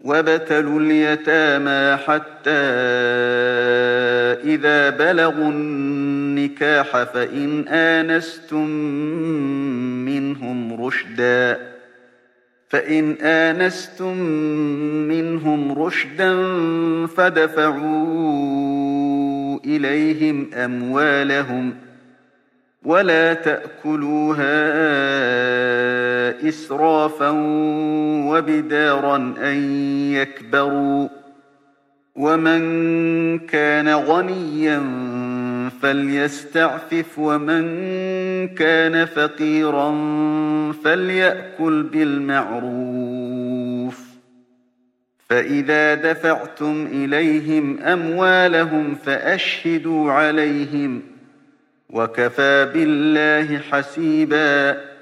وابتلوا اليتامى حتى إذا بلغوا النكاح فإن آنستم منهم رشدا فادفعوا إليهم أموالهم ولا تأكلوها إسرافا وبدارا أن يكبروا ومن كان غنيا فليستعفف ومن كان فقيرا فليأكل بالمعروف فإذا دفعتم إليهم أموالهم فأشهدوا عليهم وكفى بالله حسيبا